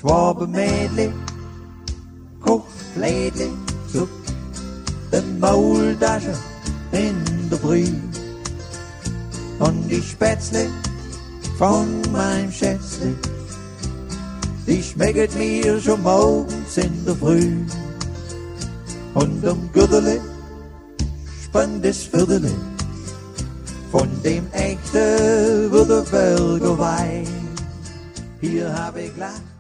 Schwabenmädli kocht Flädli zu den Maultaschen in der Früh. Und die Spätzle von meinem Schätzle, die schmecket mir schon morgens in der Früh. Und am Gürtele spannt das Viertele von dem echten Württemberger Wein. Hier hab ich Glas